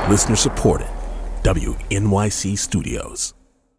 Listener supported. WNYC Studios.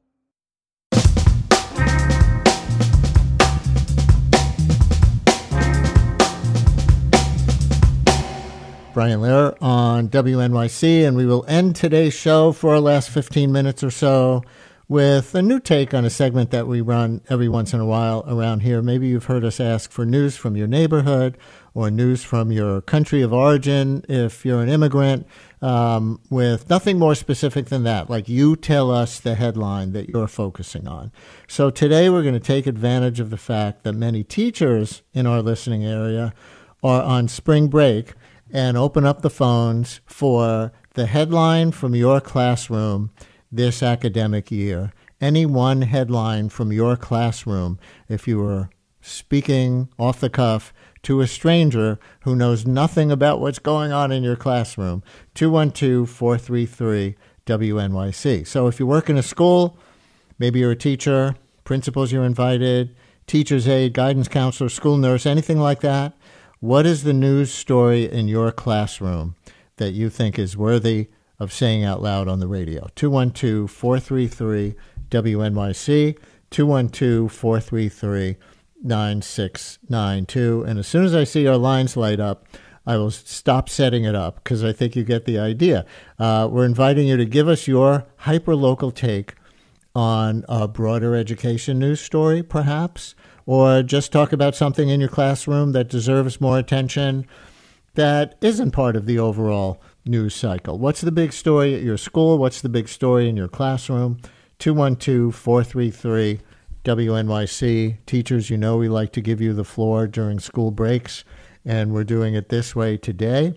Brian Lehrer on WNYC, and we will end today's show for our last 15 minutes or so with a new take on a segment that we run every once in a while around here. Maybe you've heard us ask for news from your neighborhood or news from your country of origin if you're an immigrant, with nothing more specific than that. Like, you tell us the headline that you're focusing on. So today we're going to take advantage of the fact that many teachers in our listening area are on spring break and open up the phones for the headline from your classroom this academic year. Any one headline from your classroom, if you were speaking off the cuff to a stranger who knows nothing about what's going on in your classroom, 212-433-WNYC. So if you work in a school, maybe you're a teacher, principals you're invited, teacher's aide, guidance counselor, school nurse, anything like that, what is the news story in your classroom that you think is worthy of saying out loud on the radio? 212-433-WNYC, 212-433-9692. And as soon as I see our lines light up, I will stop setting it up because I think you get the idea. We're inviting you to give us your hyper-local take on a broader education news story, perhaps, or just talk about something in your classroom that deserves more attention that isn't part of the overall news cycle. What's the big story at your school? What's the big story in your classroom? 212-433-WNYC. Teachers, you know we like to give you the floor during school breaks, and we're doing it this way today.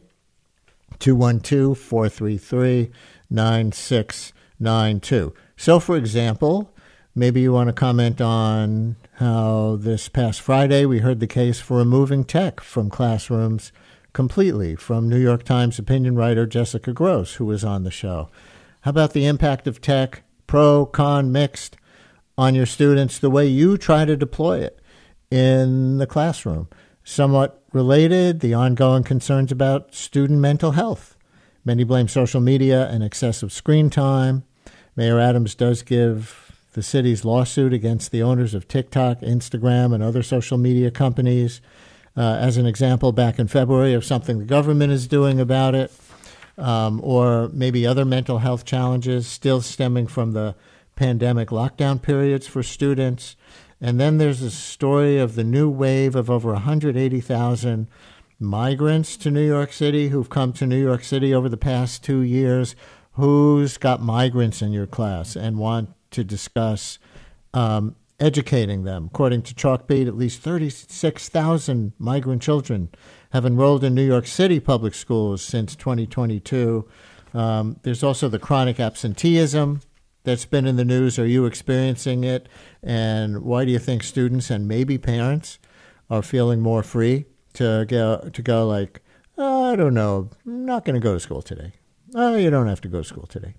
212-433-9692. So, for example, maybe you want to comment on how this past Friday we heard the case for removing tech from classrooms completely, from New York Times opinion writer Jessica Gross, who was on the show. How about the impact of tech, pro, con, mixed, on your students, the way you try to deploy it in the classroom? Somewhat related, the ongoing concerns about student mental health. Many blame social media and excessive screen time. Mayor Adams does give the city's lawsuit against the owners of TikTok, Instagram, and other social media companies as an example back in February of something the government is doing about it, or maybe other mental health challenges still stemming from the pandemic lockdown periods for students. And then there's a story of the new wave of over 180,000 migrants to New York City who've come to New York City over the past 2 years. Who's got migrants in your class and want to discuss educating them? According to Chalkbeat, at least 36,000 migrant children have enrolled in New York City public schools since 2022. There's also the chronic absenteeism that's been in the news. Are you experiencing it? And why do you think students and maybe parents are feeling more free to go like, oh, I don't know, I'm not going to go to school today? Oh, you don't have to go to school today.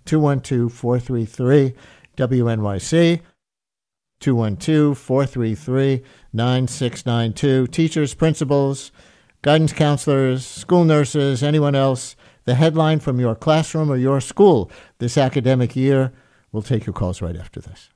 212-433-WNYC, 212-433-9692. Teachers, principals, guidance counselors, school nurses, anyone else, the headline from your classroom or your school this academic year. We'll take your calls right after this.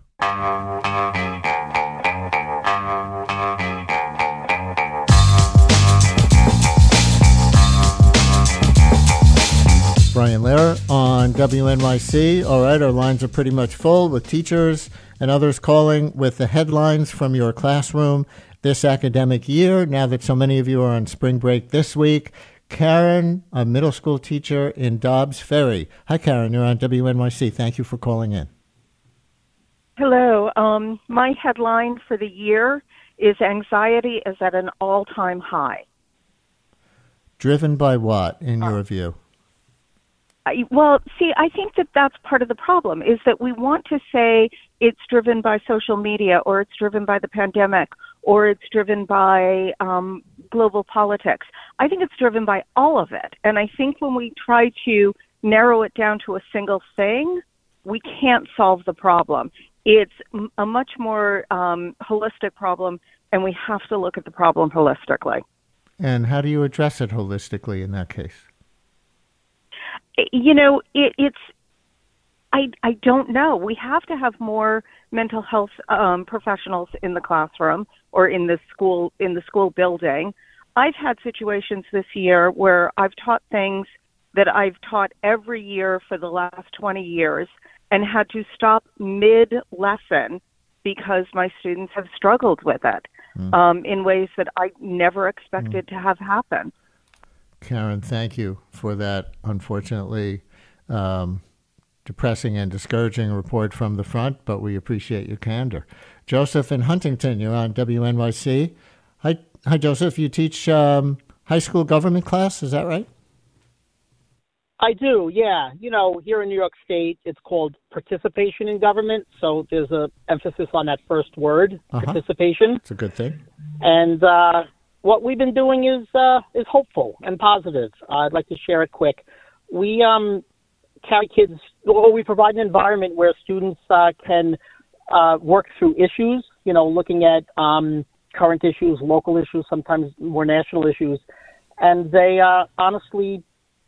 Brian Lehrer on WNYC. All right, our lines are pretty much full with teachers and others calling with the headlines from your classroom this academic year, now that so many of you are on spring break this week. Karen, a middle school teacher in Dobbs Ferry. Hi, Karen. You're on WNYC. Thank you for calling in. Hello. My headline for the year is anxiety is at an all-time high. Driven by what, in your view? Well, see, I think that that's part of the problem, is that we want to say it's driven by social media, or it's driven by the pandemic, or it's driven by global politics. I think it's driven by all of it. And I think when we try to narrow it down to a single thing, we can't solve the problem. It's a much more holistic problem, and we have to look at the problem holistically. And how do you address it holistically in that case? it's I don't know. We have to have more mental health professionals in the classroom or in the school building. I've had situations this year where I've taught things that I've taught every year for the last 20 years and had to stop mid-lesson because my students have struggled with it in ways that I never expected to have happen. Karen, thank you for that, unfortunately, depressing and discouraging report from the front, but we appreciate your candor. Joseph in Huntington, you're on WNYC. Hi, Joseph. You teach high school government class, is that right? I do, yeah. Here in New York State, it's called participation in government, so there's a emphasis on that first word, participation. It's a good thing. And what we've been doing is hopeful and positive. I'd like to share it quick. We carry kids, we provide an environment where students can work through issues, looking at current issues, local issues, sometimes more national issues, and they honestly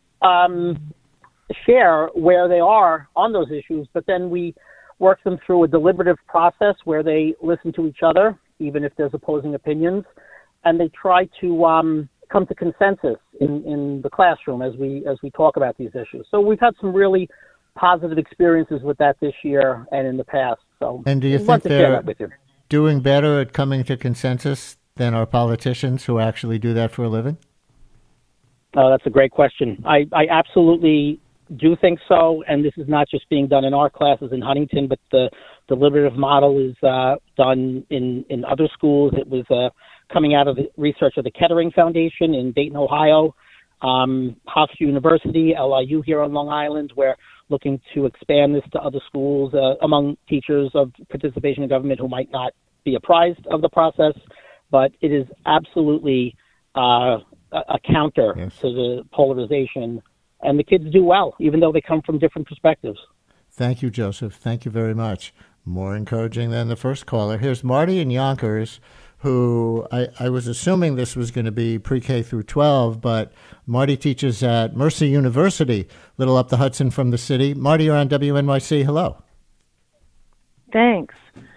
share where they are on those issues, but then we work them through a deliberative process where they listen to each other, even if there's opposing opinions, and they try to come to consensus in the classroom as we talk about these issues. So we've had some really positive experiences with that this year and in the past. So, and do you think they're doing better at coming to consensus than our politicians who actually do that for a living? Oh, that's a great question. I absolutely do think so, and this is not just being done in our classes in Huntington, but the deliberative model is done in other schools. It was coming out of the research of the Kettering Foundation in Dayton, Ohio, Hofstra University, LIU here on Long Island. We're looking to expand this to other schools among teachers of participation in government who might not be apprised of the process, but it is absolutely a counter to the polarization, and the kids do well, even though they come from different perspectives. Thank you, Joseph. Thank you very much. More encouraging than the first caller. Here's Marty in Yonkers, who I was assuming this was going to be pre-K through 12, but Marty teaches at Mercer University, a little up the Hudson from the city. Marty, you're on WNYC. Hello. Thanks.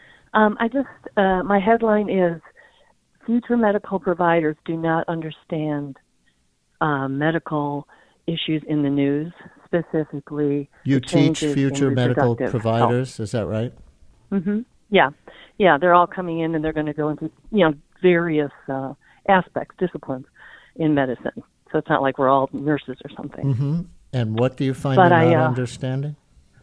My headline is, future medical providers do not understand medical issues in the news, specifically. You teach future medical providers, is that right? Mm-hmm. Yeah. Yeah, they're all coming in and they're going to go into, various aspects, disciplines in medicine. So it's not like we're all nurses or something. Mm-hmm. And what do you find they're not understanding?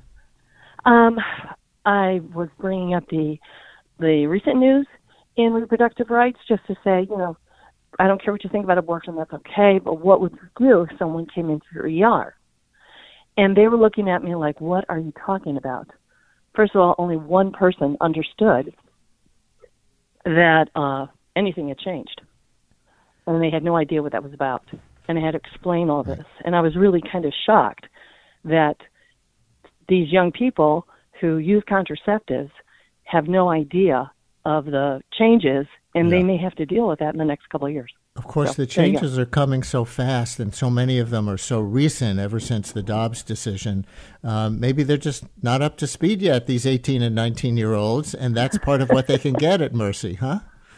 I was bringing up the recent news in reproductive rights just to say, I don't care what you think about abortion, that's okay, but what would you do if someone came into your ER? And they were looking at me like, what are you talking about? First of all, only one person understood that anything had changed. And they had no idea what that was about. And I had to explain all this. And I was really kind of shocked that these young people who use contraceptives have no idea of the changes, and they may have to deal with that in the next couple of years. Of course, the changes are coming so fast, and so many of them are so recent ever since the Dobbs decision. Maybe they're just not up to speed yet, these 18 and 19-year-olds, and that's part of what they can get at Mercy, huh?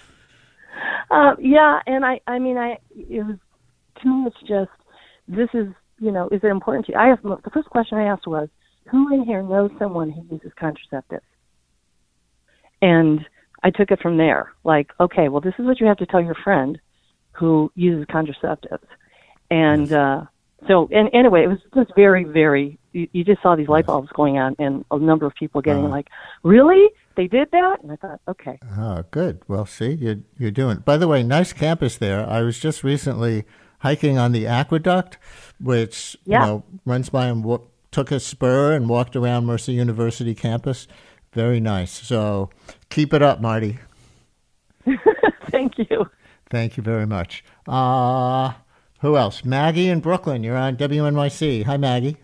Yeah, and it was, to me, it's just, this is, is it important to you? The first question I asked was, who in here knows someone who uses contraceptives? And I took it from there. Like, okay, well, this is what you have to tell your friend who uses contraceptives. And anyway, it was just very, very, you just saw these light bulbs going on and a number of people getting like, really? They did that? And I thought, okay. Oh, good. Well, see, you're doing it. By the way, nice campus there. I was just recently hiking on the aqueduct, which, runs by and took a spur and walked around Mercer University campus. Very nice. So keep it up, Marty. Thank you. Thank you very much. Who else? Maggie in Brooklyn. You're on WNYC. Hi, Maggie.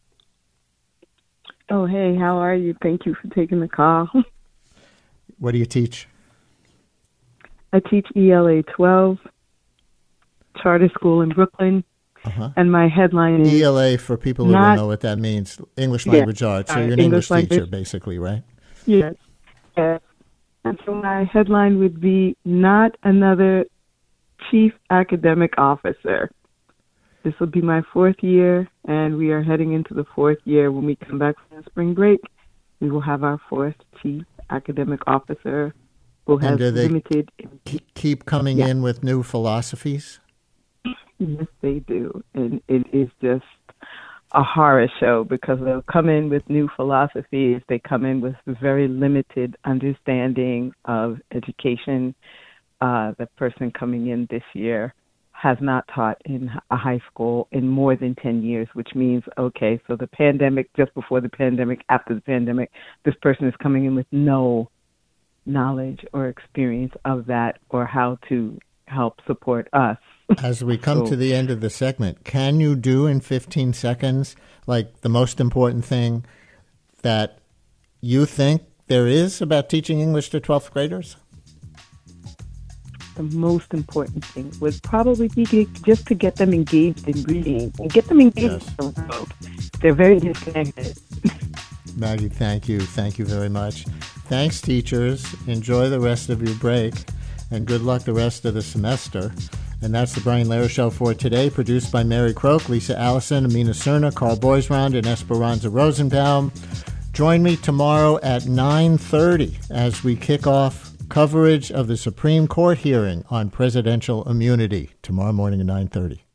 Oh, hey, how are you? Thank you for taking the call. What do you teach? I teach ELA 12, charter school in Brooklyn, And my headline is ELA, for people who don't know what that means, English Language Arts. So you're an English teacher, basically, right? Yes. Yes. And so my headline would be Not Another Chief Academic Officer. This will be my 4th year, and we are heading into the 4th year. When we come back from spring break, we will have our 4th Chief Academic Officer who has limited... keep coming in with new philosophies? Yes, they do. And it is just a horror show because they'll come in with new philosophies. They come in with very limited understanding of education. The person coming in this year has not taught in a high school in more than 10 years, which means, okay, so the pandemic, just before the pandemic, after the pandemic, this person is coming in with no knowledge or experience of that or how to help support us. As we come to the end of the segment, can you do in 15 seconds, like the most important thing that you think there is about teaching English to 12th graders? The most important thing would probably be just to get them engaged in reading and get them engaged in the world. They're very disconnected. Maggie, thank you. Thank you very much. Thanks, teachers. Enjoy the rest of your break, and good luck the rest of the semester. And that's the Brian Lehrer Show for today, produced by Mary Croak, Lisa Allison, Amina Cerna, Carl Boisrond, and Esperanza Rosenbaum. Join me tomorrow at 9:30 as we kick off coverage of the Supreme Court hearing on presidential immunity tomorrow morning at 9:30.